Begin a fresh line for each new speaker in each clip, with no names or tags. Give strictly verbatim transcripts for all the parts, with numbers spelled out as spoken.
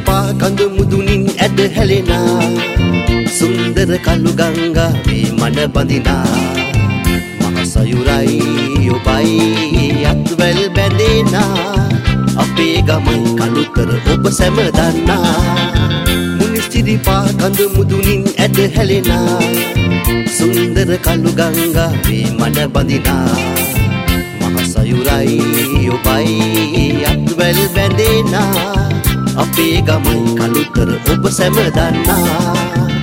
සිරිපා කඳ මුදුනින් ඇද හැලෙනා සුන්දර කළු ගංගාවේ මන බඳිනා මහසයුරයි ඔබයි අත්වැල් බැඳෙනා අපේ ගමයි කළුතර ඔබ සැම දන්නා මුනි සිරිපා කඳ මුදුනින් ඇද හැලෙනා සුන්දර කළු ගංගාවේ මන බඳිනා මහසයුරයි ඔබයි අත්වැල් බැඳෙනා අපේ ගමයි කළුතර ඔබ සැම දන්නා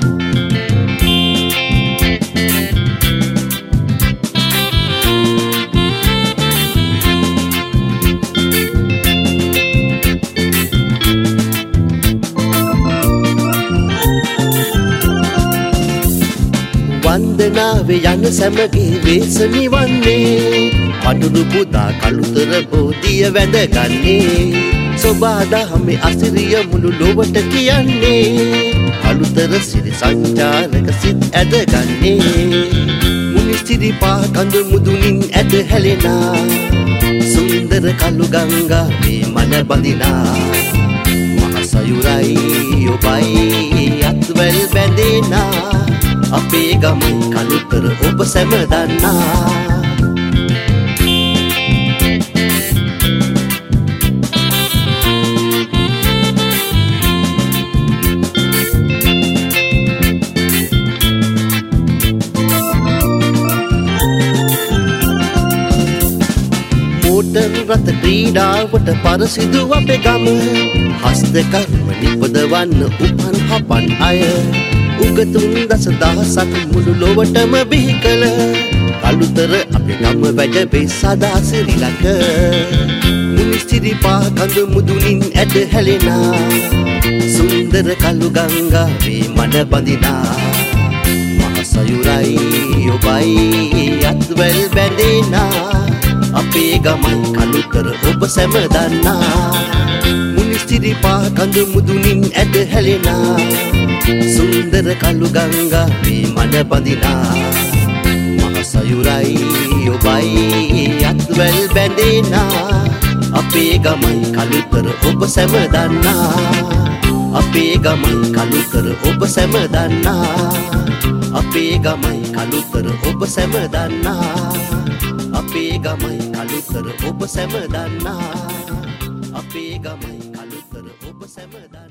වන්දනාවේ යන සැමගේ වේසමි වන්නේ පටුරු පුදා කළුතර බෝධිය වැඳගන්නේ සොබා දහමේ අසිරිය මුළු ලොවට කියන්නේ කළුතර සිරි සංචාරක සිත් ඇදගන්නේ මුනි සිරිපා කඳ මුදුනින් ඇද හැලෙනා සුන්දර කළු ගංගාවේ මන බඳිනා මහසයුරයි ඔබයි අත්වැල් බැඳෙනා අපේ ගමයි කළුතර ඔබ සැම දන්නා මෝටර් රථ ක්‍රීඩාවට පරසිදු අපේ ගම හස්ත කර්ම නිපදවන්න උපන් හපන් අය උගතුන් දස දහසක් මුළු ලොවටම බිහි කළ කළුතර අපේ ගම වැජබේ සදා සිරිලක මුනි සිරිපා කඳ මුදුනින් ඇද හැලෙනා සුන්දර කළු ගංගාවේ මන බඳිනා මහසයුරයි ඔබයි අත්වැල් බැඳෙනා අපේ ගමයි කළුතර ඔබ සැම දන්නා මුනි සිරිපා කඳ මුදුනින් ඇද හැලෙනා සුන්දර කළු ගංගාවේ මන බඳිනා මහසයුරයි ඔබයි අත්වැල් බැඳෙනා අපේ ගමයි කළුතර ඔබ සැම දන්නා අපේ ගමයි කළුතර ඔබ සැම දන්නා අපේ ගමයි කළුතර ඔබ සැම දන්නා අපේ ගමයි කළුතර ඔබ සැම දන්නා අපේ ගමයි කළුතර ඔබ සැම දන්නා